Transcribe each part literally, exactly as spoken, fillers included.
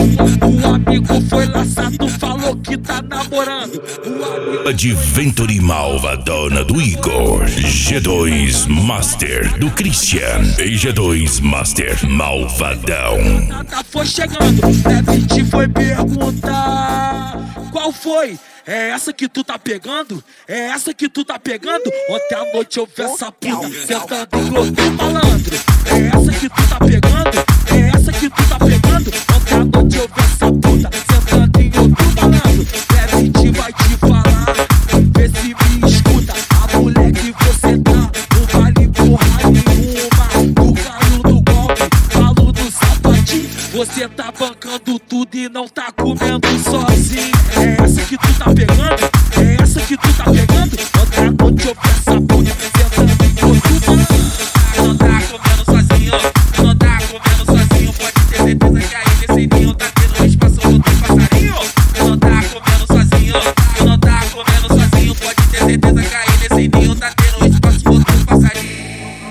O amigo foi laçado, falou que tá namorando. Adventure malvadona do Igor, G dois Master do Christian e G dois Master malvadão. Nada foi chegando, Levity foi perguntar: qual foi? É essa que tu tá pegando? É essa que tu tá pegando? Ontem à noite eu vi essa puta sentando em glória, malandro. É essa que tu tá pegando? É essa que tu tá pegando? Ontem à noite eu vi essa puta sentando em outro malandro. Levity vai te falar, vê se me escuta. A mulher que você tá não vale porra nenhuma. Do caiu do golpe, falo do sapatinho. Você tá bancando tudo e não tá comendo sozinho. É essa que tu tá pegando? É essa que tu tá pegando? Ontem à noite eu vi essa puta sentando em outro malandro. Não tá comendo sozinho, não tá comendo sozinho. Pode ter certeza que aí nesse ninho tá tendo espaço outro passarinho. Não tá comendo sozinho, não tá comendo sozinho. Pode ter certeza que aí nesse ninho tá tendo espaço outro passarinho.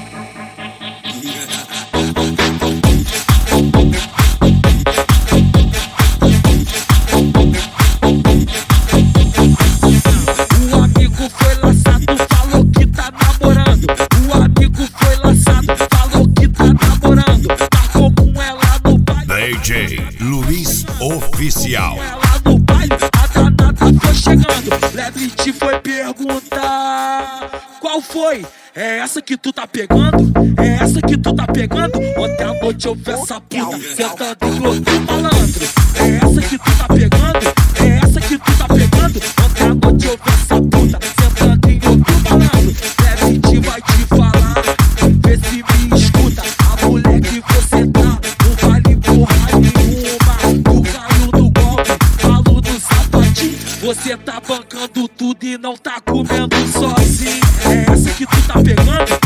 O amigo foi laçado, falou que tá namorando. O amigo foi laçado, falou que tá namorando. Marcou com ela no baile, D J Luiz Oficial. ela no baile, a danada foi chegando. Levity foi perguntar: qual foi? É essa que tu tá pegando? É essa que tu tá pegando? Ontem à noite eu vi essa puta sentando em glória, malandro. É essa que tu tá pegando? É essa que tu tá pegando? Ontem à noite eu vi essa puta sentando em outro malandro. Levity vai te falar, vê se me escuta. A mulher que você tá não vale porra nenhuma. Tu caiu do golpe, falo do sapatinho. Você tá bancando tudo e não tá comendo sozinho. É essa que tu tá pegando?